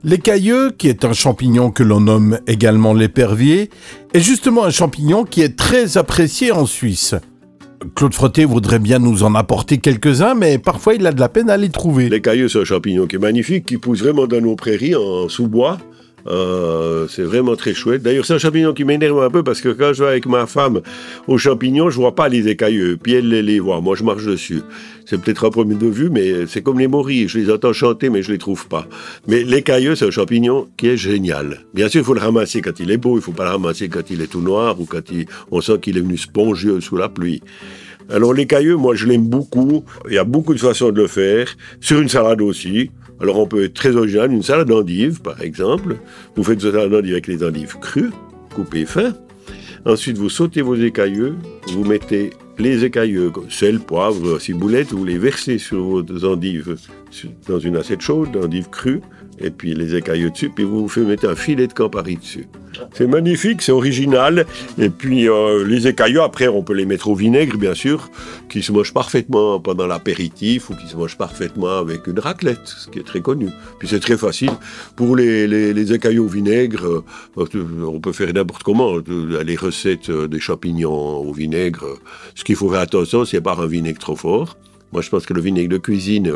L'écailleux, qui est un champignon que l'on nomme également l'épervier, est justement un champignon qui est très apprécié en Suisse. Claude Frotté voudrait bien nous en apporter quelques-uns, mais parfois il a de la peine à les trouver. L'écailleux, c'est un champignon qui est magnifique, qui pousse vraiment dans nos prairies en sous-bois. C'est vraiment très chouette. D'ailleurs, c'est un champignon qui m'énerve un peu parce que quand je vais avec ma femme aux champignons, je vois pas les écailleux, puis elle les voit. Moi, je marche dessus. C'est peut-être un premier de vue, mais c'est comme les morilles. Je les entends chanter, mais je les trouve pas. Mais l'écailleux, c'est un champignon qui est génial. Bien sûr, il faut le ramasser quand il est beau. Il faut pas le ramasser quand il est tout noir ou quand on sent qu'il est venu spongieux sous la pluie. Alors l'écailleux, moi, je l'aime beaucoup. Il y a beaucoup de façons de le faire. Sur une salade aussi. Alors on peut être très original, une salade d'endives par exemple. Vous faites une salade d'endives avec les endives crues, coupées fin. Ensuite vous sautez vos écailleux, vous mettez les écailleux, sel, poivre, ciboulette, vous les versez sur vos endives dans une assiette chaude, d'endives crues, et puis les écailleux dessus, puis vous mettez un filet de Campari dessus. C'est magnifique, c'est original. Et puis les écailleux, après, on peut les mettre au vinaigre, bien sûr, qui se mangent parfaitement pendant l'apéritif ou qui se mangent parfaitement avec une raclette, ce qui est très connu. Puis c'est très facile. Pour les écailleux au vinaigre, on peut faire n'importe comment. Les recettes des champignons au vinaigre, ce qu'il faut faire attention, c'est pas un vinaigre trop fort. Moi, je pense que le vinaigre de cuisine,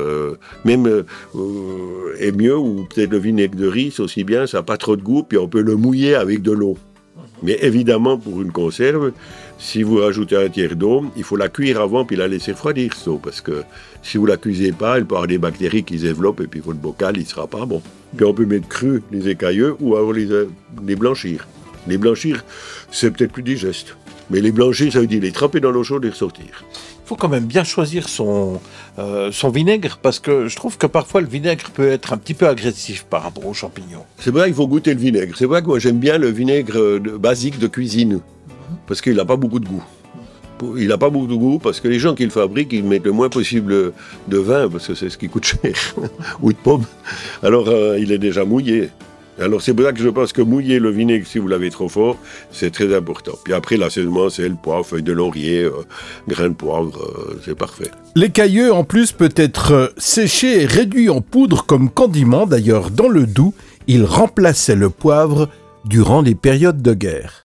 est mieux, ou peut-être le vinaigre de riz, c'est aussi bien, ça n'a pas trop de goût, puis on peut le mouiller avec de l'eau. Mais évidemment, pour une conserve, si vous rajoutez un tiers d'eau, il faut la cuire avant, puis la laisser refroidir, parce que si vous la cuisez pas, elle peut avoir des bactéries qui se développent, et puis votre bocal, il sera pas bon. Puis on peut mettre cru les écailleux, ou alors les blanchir. Les blanchir, c'est peut-être plus digeste. Mais les blanchir, ça veut dire les tremper dans l'eau chaude et ressortir. Il faut quand même bien choisir son vinaigre, parce que je trouve que parfois le vinaigre peut être un petit peu agressif par rapport aux champignons. C'est vrai qu'il faut goûter le vinaigre. C'est vrai que moi j'aime bien le vinaigre basique de cuisine, parce qu'il n'a pas beaucoup de goût. Il n'a pas beaucoup de goût parce que les gens qui le fabriquent, ils mettent le moins possible de vin, parce que c'est ce qui coûte cher, ou de pommes. Alors il est déjà mouillé. Alors c'est pour ça que je pense que mouiller le vinaigre, si vous l'avez trop fort, c'est très important. Puis après, l'assaisonnement, c'est le poivre, feuilles de laurier, grains de poivre, c'est parfait. L'écailleux, en plus, peut être séché et réduit en poudre comme condiment. D'ailleurs, dans le Doubs, il remplaçait le poivre durant les périodes de guerre.